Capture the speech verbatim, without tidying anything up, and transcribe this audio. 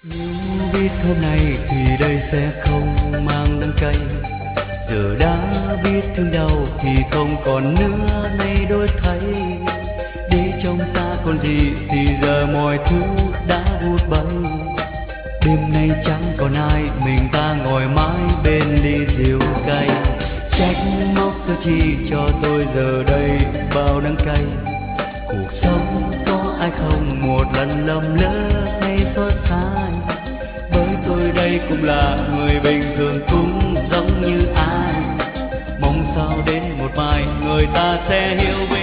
Nếu biết hôm nay thì đây sẽ không mang đắng cay, giờ đã biết thương đau thì không còn nữa nay đổi thay. Để trong ta còn gì thì giờ mọi thứ đã vụt bay. Đêm nay chẳng còn ai, mình ta ngồi mãi bên ly rượu cay. Trách móc cho chi cho tôi giờ đây bao đắng cay. Cuộc sống có ai không một lần lầm lỡ hay xót xa, với tôi đây cũng là người bình thường cũng giống như ai. Mong sao đến một mai người ta sẽ hiểu.